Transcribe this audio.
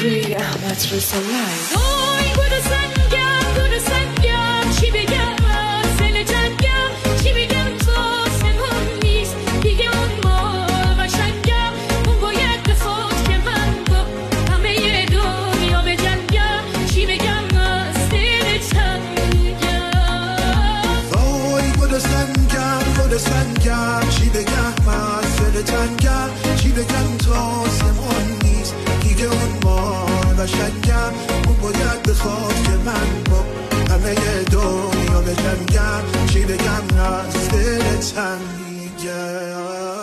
3 احمد رضا لایو. وای گل سنگم چی بگم از دل جنگم، چی بگم تو آسمون نیست دیگه اون ما قشنگم، اون باید بخواد که من با همه دنیا بجنگم، چی بگم از دل تنگم. وای گل سنگم چی بگم از دل تنگم، چی بگم تو آسمون نیست دیگه اون ما قشنگم، اون باید بخواد که من با همه دنیا بجنگم، چی بگم از دل تنگم.